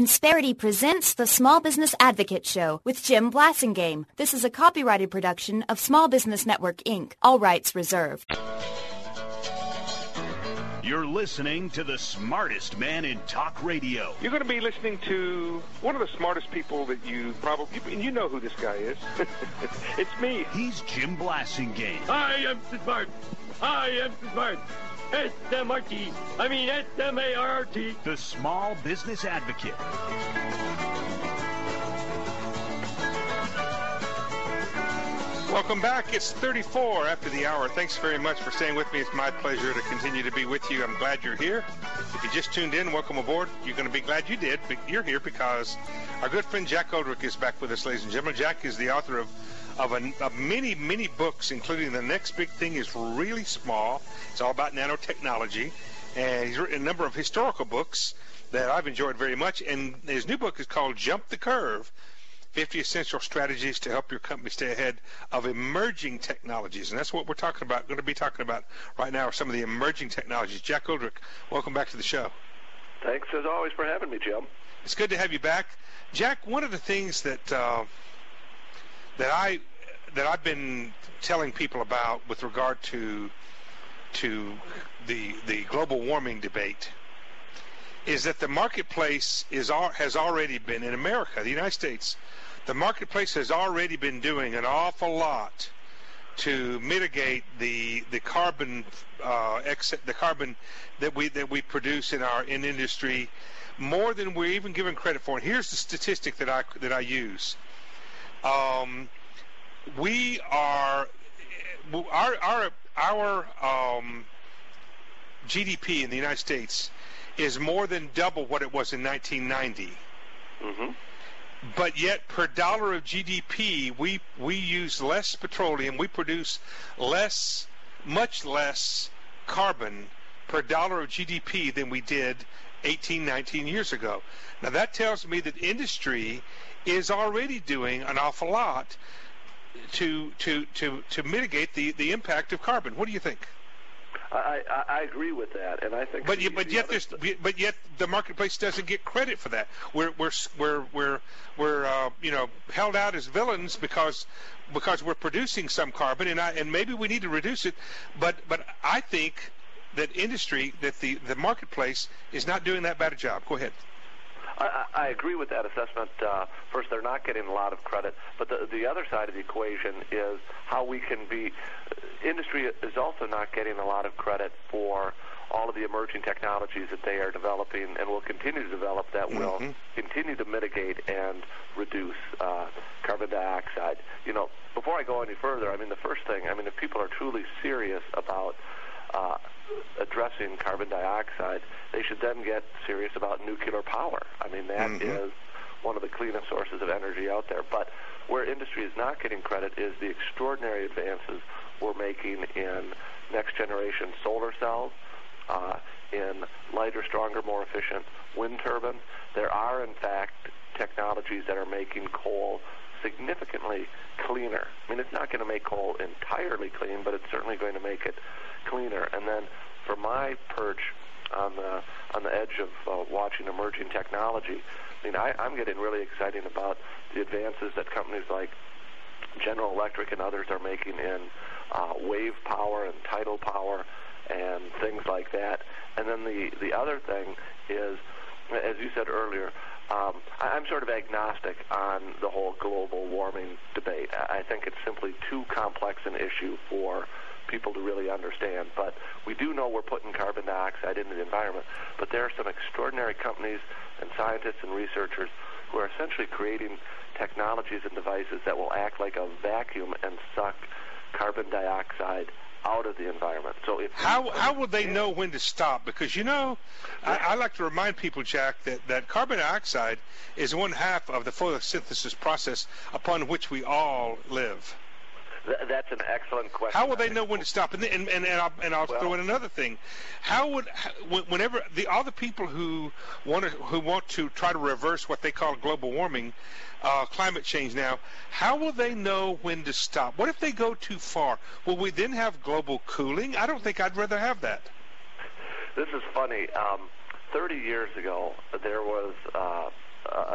Insperity presents the Small Business Advocate Show with Jim Blasingame. This is a copyrighted production of Small Business Network, Inc. All rights reserved. You're listening to the smartest man in talk radio. You're going to be listening to one of the smartest people that you probably, and you know who this guy is. It's me. He's Jim Blasingame. I am smart. I am smart. S-M-R-T. I mean S-M-A-R-T. The Small Business Advocate. Welcome back. It's 34 after the hour. Thanks very much for staying with me. It's my pleasure to continue to be with you. I'm glad you're here. If you just tuned in, welcome aboard. You're going to be glad you did, but you're here because our good friend Jack Goldrick is back with us, ladies and gentlemen. Jack is the author of many books, including The Next Big Thing is Really Small. It's all about nanotechnology. And he's written a number of historical books that I've enjoyed very much. And his new book is called Jump the Curve, 50 Essential Strategies to Help Your Company Stay Ahead of Emerging Technologies. And that's what we're talking about, going to be talking about right now, are some of the emerging technologies. Jack Goldrick, welcome back to the show. Thanks, as always, for having me, Jim. It's good to have you back. Jack, one of the things that I've been telling people about with regard to the global warming debate is that the marketplace has already been, in America, the United States, the marketplace has already been doing an awful lot to mitigate the carbon that we produce in industry more than we're even given credit for. And here's the statistic that I use. We are our GDP in the United States is more than double what it was in 1990. Mm-hmm. But yet, per dollar of GDP, we use less petroleum. We produce much less carbon per dollar of GDP than we did 18, 19 years ago. Now, that tells me that industry is already doing an awful lot to mitigate the impact of carbon. What do you think? I agree with that, and I think. But yet the marketplace doesn't get credit for that. We're held out as villains because we're producing some carbon, and maybe we need to reduce it. But I think that the marketplace is not doing that bad a job. Go ahead. I agree with that assessment. First, they're not getting a lot of credit, but the other side of the equation is how we can be. Industry is also not getting a lot of credit for all of the emerging technologies that they are developing and will continue to develop that will continue to mitigate and reduce carbon dioxide. Before I go any further, the first thing, if people are truly serious about addressing carbon dioxide, they should then get serious about nuclear power. That is one of the cleanest sources of energy out there. But where industry is not getting credit is the extraordinary advances we're making in next-generation solar cells, in lighter, stronger, more efficient wind turbines. There are, in fact, technologies that are making coal significantly cleaner. It's not going to make coal entirely clean, but it's certainly going to make it cleaner. And then for my perch on the edge of watching emerging technology, I'm getting really excited about the advances that companies like General Electric and others are making in wave power and tidal power and things like that. And then the other thing is, as you said earlier, I'm sort of agnostic on the whole global warming debate. I think it's simply too complex an issue for people to really understand. But we do know we're putting carbon dioxide into the environment. But there are some extraordinary companies and scientists and researchers who are essentially creating technologies and devices that will act like a vacuum and suck carbon dioxide out of the environment. So how will they know when to stop? Because I like to remind people, Jack, that carbon dioxide is one half of the photosynthesis process upon which we all live. That's an excellent question. How will they know when to stop? And I'll throw in another thing. Whenever all the people who want to try to reverse what they call global warming, climate change now, how will they know when to stop? What if they go too far? Will we then have global cooling? I don't think I'd rather have that. This is funny. 30 years ago, there was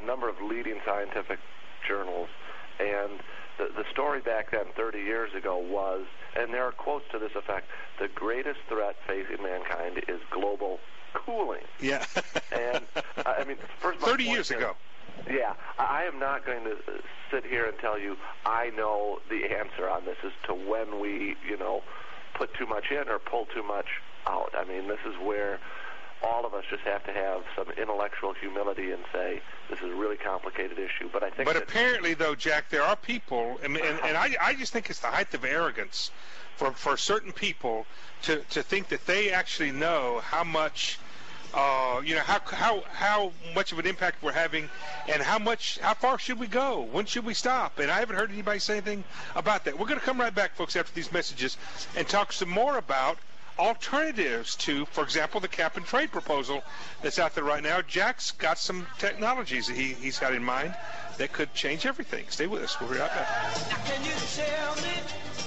number of leading scientific journals, and the story back then, 30 years ago, was, and there are quotes to this effect, the greatest threat facing mankind is global cooling. Yeah. And, I mean, first 30 years ago. Yeah, I am not going to sit here and tell you I know the answer on this as to when we, put too much in or pull too much out. I mean, this is where all of us just have to have some intellectual humility and say this is a really complicated issue. But I think. But apparently, though, Jack, there are people, and I just think it's the height of arrogance for certain people to think that they actually know how much. How much of an impact we're having, and how far should we go? When should we stop? And I haven't heard anybody say anything about that. We're going to come right back, folks, after these messages, and talk some more about alternatives to, for example, the cap and trade proposal that's out there right now. Jack's got some technologies that he's got in mind that could change everything. Stay with us. We'll be right back. Now can you tell me?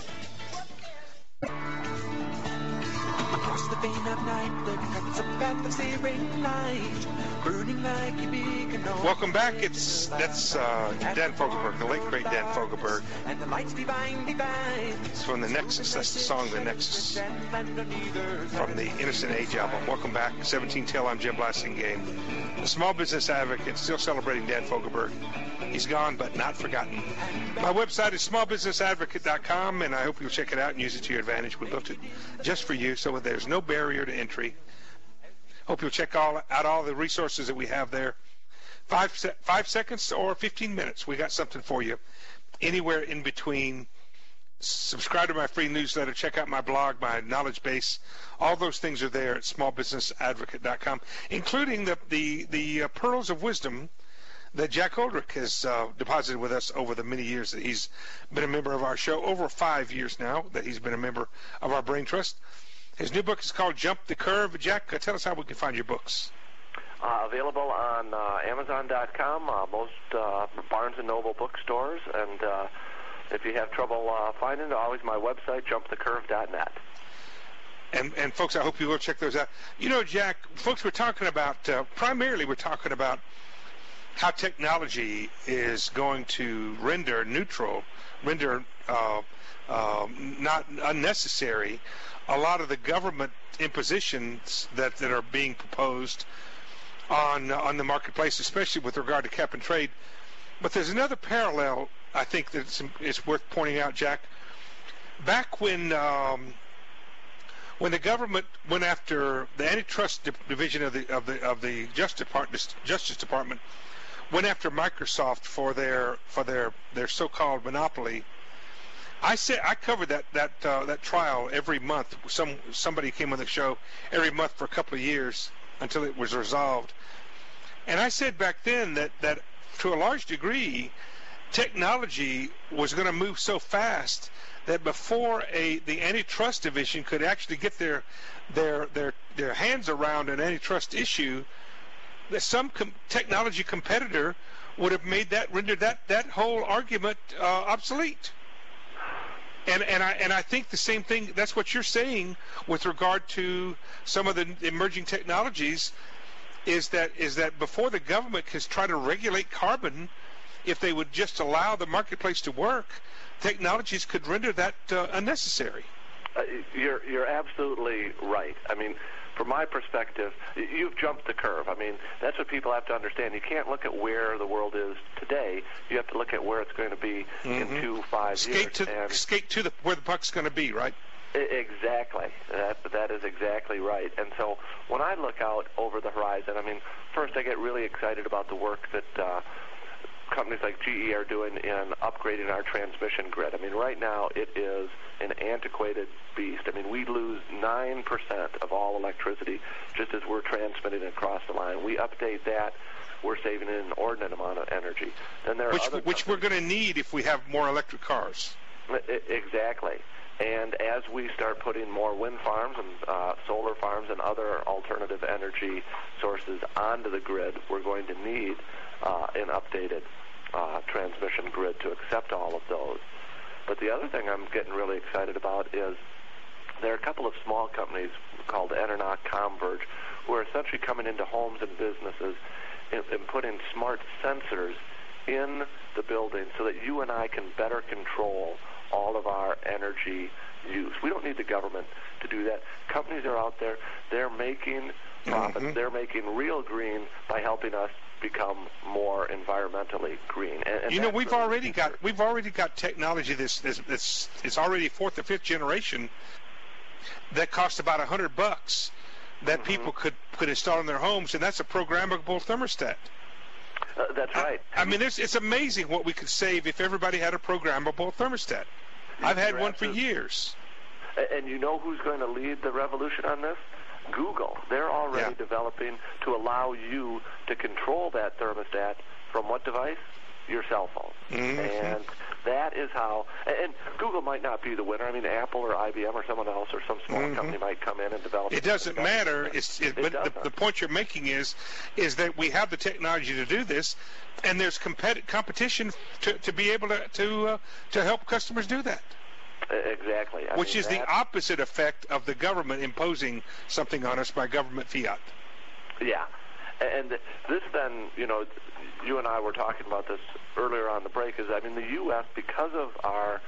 Across the vein of night, the cuts a path of searing light, burning like a beacon. Welcome back. That's Dan Fogelberg, the late great Dan Fogelberg. And the lights divine. It's from the Nexus. That's the song, The Nexus, from the Innocent Age album. Welcome back, 17 Till. I'm Jim Blasingame, the small business advocate, still celebrating Dan Fogelberg. He's gone, but not forgotten. My website is smallbusinessadvocate.com, and I hope you'll check it out and use it to your advantage. We built it just for you, so there's no barrier to entry. Hope you'll check out all the resources that we have there. 5 seconds or 15 minutes. We got something for you. Anywhere in between. Subscribe to my free newsletter. Check out my blog, my knowledge base. All those things are there at smallbusinessadvocate.com, including the pearls of wisdom that Jack Holdrick has deposited with us over the many years that he's been a member of our show. Over 5 years now that he's been a member of our Brain Trust. His new book is called Jump the Curve. Jack, tell us how we can find your books. Available on Amazon.com, most Barnes & Noble bookstores, and if you have trouble finding it, always my website, jumpthecurve.net. And folks, I hope you will check those out. Jack, folks, we're talking about, primarily we're talking about how technology is going to render not unnecessary a lot of the government impositions that are being proposed on the marketplace, especially with regard to cap and trade. But there's another parallel I think that it's worth pointing out, Jack. Back when the government went after the antitrust division of the Justice Department went after Microsoft for their so-called monopoly. I covered that trial every month. Somebody came on the show every month for a couple of years until it was resolved. And I said back then that to a large degree, technology was going to move so fast that before the antitrust division could actually get their hands around an antitrust issue, that some technology competitor would have rendered that whole argument obsolete. And I think the same thing. That's what you're saying with regard to some of the emerging technologies. Is that before the government can try to regulate carbon, if they would just allow the marketplace to work, technologies could render that unnecessary. You're absolutely right. I mean, from my perspective, you've jumped the curve. I mean, that's what people have to understand. You can't look at where the world is today. You have to look at where it's going to be in 2-5 years. Skate to where the puck's going to be, right? Exactly. That is exactly right. And so when I look out over the horizon, I mean, first I get really excited about the work that companies like GE are doing in upgrading our transmission grid. I mean, right now it is an antiquated beast. I mean, we lose 9% of all electricity just as we're transmitting across the line. We update that, we're saving an inordinate amount of energy. Then there are which we're going to need if we have more electric cars. Exactly. And as we start putting more wind farms and solar farms and other alternative energy sources onto the grid, we're going to need an updated transmission grid to accept all of those. But the other thing I'm getting really excited about is there are a couple of small companies called Enernoc, Converge, who are essentially coming into homes and businesses in putting smart sensors in the building so that you and I can better control all of our energy use. We don't need the government to do that. Companies are out there. They're making profits. Mm-hmm. They're making real green by helping us become more environmentally green. And you know, we've already got technology that's already fourth or fifth generation that costs about $100 that people could install in their homes, and that's a programmable thermostat. That's right. I mean, it's amazing what we could save if everybody had a programmable thermostat. I've had one for years. And you know who's going to lead the revolution on this? Google. They're already developing to allow you to control that thermostat from what device? Your cell phone. Mm-hmm. And that is how, and Google might not be the winner. I mean, Apple or IBM or someone else or some small company might come in and develop it. Doesn't matter. But the point you're making is that we have the technology to do this, and there's competition to be able to help customers do that. Exactly. Which is the opposite effect of the government imposing something on us by government fiat. Yeah. And this then, you know, you and I were talking about this earlier on the break, is, I mean, the U.S., because of our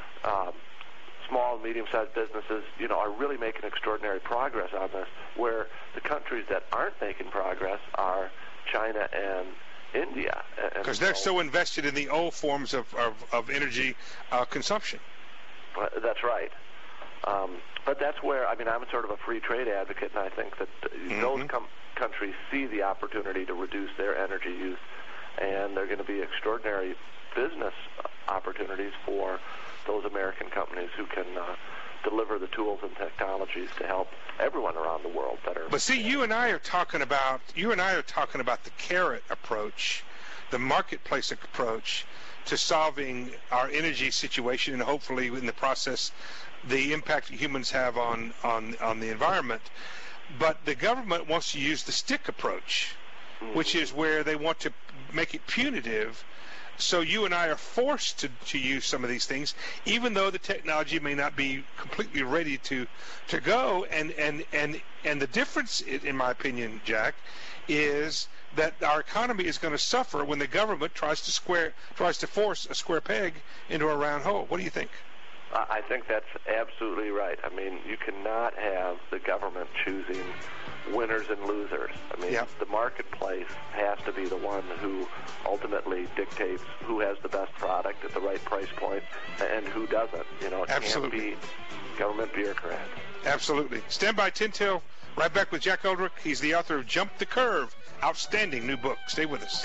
small and medium-sized businesses, you know, are really making extraordinary progress on this, where the countries that aren't making progress are China and India. Because they're so invested in the old forms of energy consumption. That's right. But that's where, I mean, I'm sort of a free trade advocate, and I think that those countries see the opportunity to reduce their energy use, and they're going to be extraordinary business opportunities for those American companies who can deliver the tools and technologies to help everyone around the world better. But see, you and I are talking about the carrot approach, the marketplace approach to solving our energy situation, and hopefully in the process the impact that humans have on the environment. But the government wants to use the stick approach, which is where they want to make it punitive. So you and I are forced to use some of these things, even though the technology may not be completely ready to go. And the difference, in my opinion, Jack, is that our economy is going to suffer when the government tries to force a square peg into a round hole. What do you think? I think that's absolutely right. I mean, you cannot have the government choosing winners and losers. I mean, the marketplace has to be the one who ultimately dictates who has the best product at the right price point and who doesn't. You know, it can't be government bureaucrats. Absolutely. Stand by, Tin Till. Right back with Jack Ullrich. He's the author of Jump the Curve. Outstanding new book. Stay with us.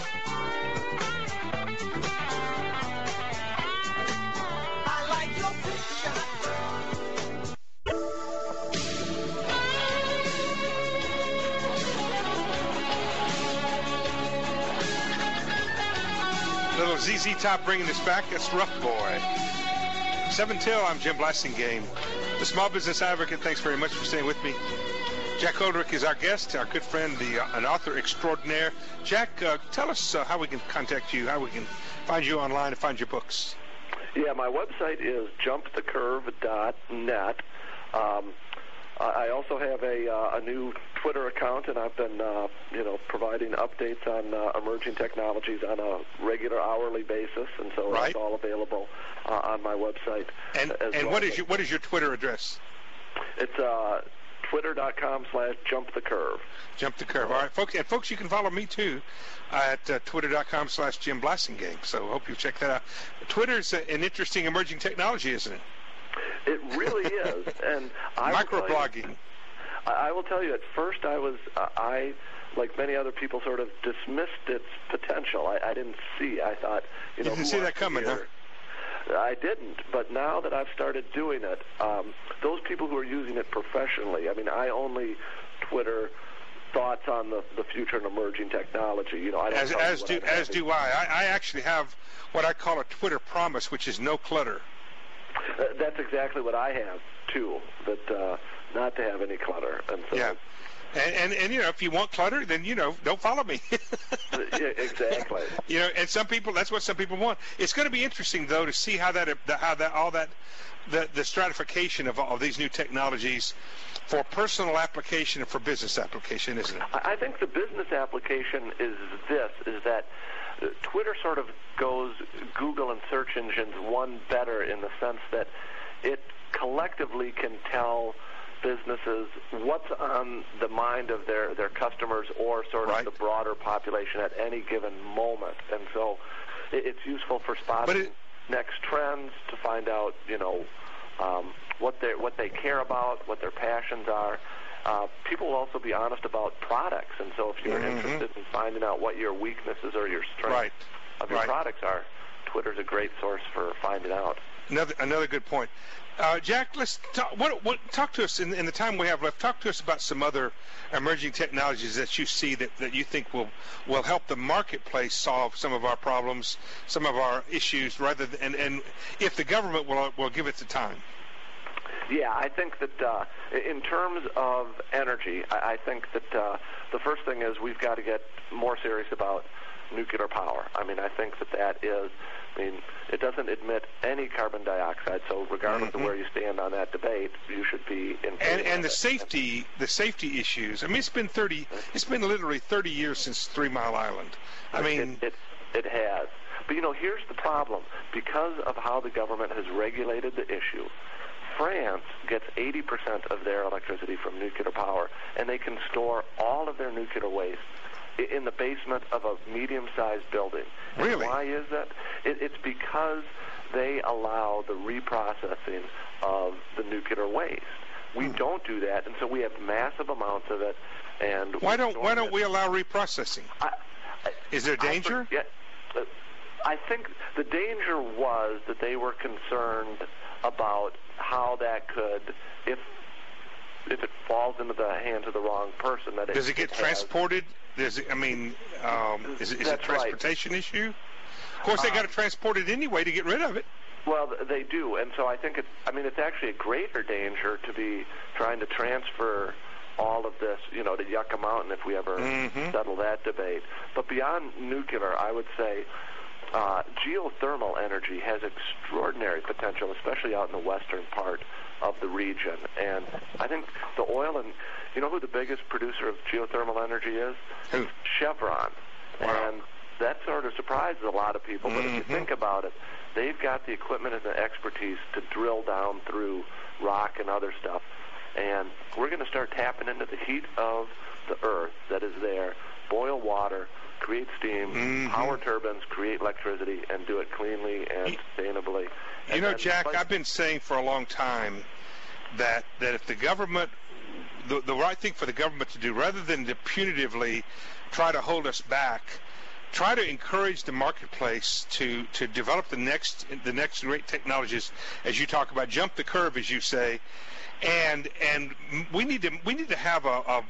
Little ZZ Top bringing us back. That's Rough Boy. 7 till, I'm Jim Blasingame, the Small Business Advocate. Thanks very much for staying with me. Jack Ullrich is our guest, our good friend, an author extraordinaire. Jack, tell us how we can contact you, how we can find you online and find your books. Yeah, my website is jumpthecurve.net. I also have a new Twitter account, and I've been, providing updates on emerging technologies on a regular hourly basis, and so it's all available on my website. And what is your Twitter address? It's twitter.com/jumpthecurve. Jump the Curve. All right, folks. And folks, you can follow me too at twitter.com/Jim Blasingame. So hope you check that out. Twitter's an interesting emerging technology, isn't it? It really is. And microblogging. I will tell you, at first I like many other people, sort of dismissed its potential. I didn't see. I thought, you didn't see that coming, huh? I didn't, but now that I've started doing it, those people who are using it professionally, I mean, I only Twitter thoughts on the future and emerging technology. You know, as do I. I actually have what I call a Twitter promise, which is no clutter. That's exactly what I have too. That not to have any clutter, and so. Yeah. And if you want clutter, then don't follow me. Yeah, exactly. And that's what some people want. It's going to be interesting though to see how the stratification of all these new technologies for personal application and for business application, isn't it? I think the business application is that Twitter sort of goes Google and search engines one better in the sense that it collectively can tell businesses what's on the mind of their customers or sort of the broader population at any given moment. And so it's useful for spotting next trends, to find out, what they care about, what their passions are. People will also be honest about products, and so if you're interested in finding out what your weaknesses or your strengths of your products are, Twitter's a great source for finding out. Another good point. Jack, let's talk to us in the time we have left. Talk to us about some other emerging technologies that you see that you think will help the marketplace solve some of our problems, some of our issues, rather than, and if the government will give it the time. Yeah, I think that in terms of energy, I think that the first thing is we've got to get more serious about nuclear power. I mean, I think that is, it doesn't emit any carbon dioxide, so regardless of where you stand on that debate, you should be in favor and of the safety issues. I mean, it's been literally 30 years since 3 Mile Island. I mean, it has. But here's the problem. Because of how the government has regulated the issue, France gets 80% of their electricity from nuclear power, and they can store all of their nuclear waste in the basement of a medium-sized building. Really? And why is that? It's because they allow the reprocessing of the nuclear waste. We don't do that, and so we have massive amounts of it. And why don't we allow reprocessing? Is there danger? I think the danger was that they were concerned about how that could, if it falls into the hands of the wrong person, that does it get transported? Is it a transportation issue? Of course, they got to transport it anyway to get rid of it. Well, they do, and so I think it's actually a greater danger to be trying to transfer all of this, to Yucca Mountain if we ever settle that debate. But beyond nuclear, I would say geothermal energy has extraordinary potential, especially out in the western part of the region. And I think the oil and, who the biggest producer of geothermal energy is? Who? Chevron. Wow. And that sort of surprises a lot of people. But if you think about it, they've got the equipment and the expertise to drill down through rock and other stuff. And we're going to start tapping into the heat of the earth that is there, boil water, create steam, power turbines, create electricity, and do it cleanly and sustainably. And Jack, I've been saying for a long time that if the government, the right thing for the government to do, rather than to punitively try to hold us back, try to encourage the marketplace to develop the next great technologies, as you talk about, jump the curve, as you say. And we need to have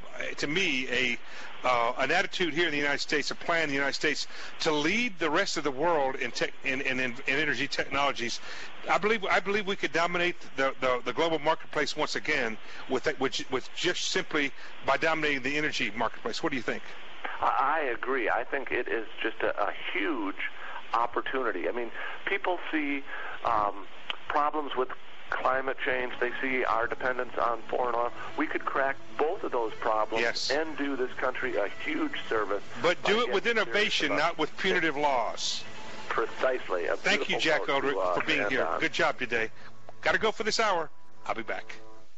an attitude here in the United States, a plan in the United States to lead the rest of the world in energy technologies. I believe we could dominate the global marketplace once again with just simply by dominating the energy marketplace. What do you think? I agree. I think it is just a huge opportunity. I mean, people see problems with climate change. They see our dependence on foreign oil. We could crack both of those problems and do this country a huge service. But do it with innovation, not with punitive laws. Precisely. Thank you, Jack Eldred, for being here. Good job today. Got to go for this hour. I'll be back.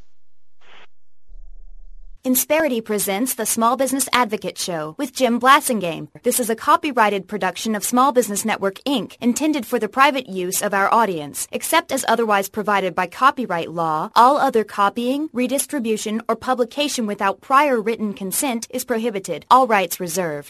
Insperity presents the Small Business Advocate Show with Jim Blasingame. This is a copyrighted production of Small Business Network, Inc., intended for the private use of our audience. Except as otherwise provided by copyright law, all other copying, redistribution, or publication without prior written consent is prohibited. All rights reserved.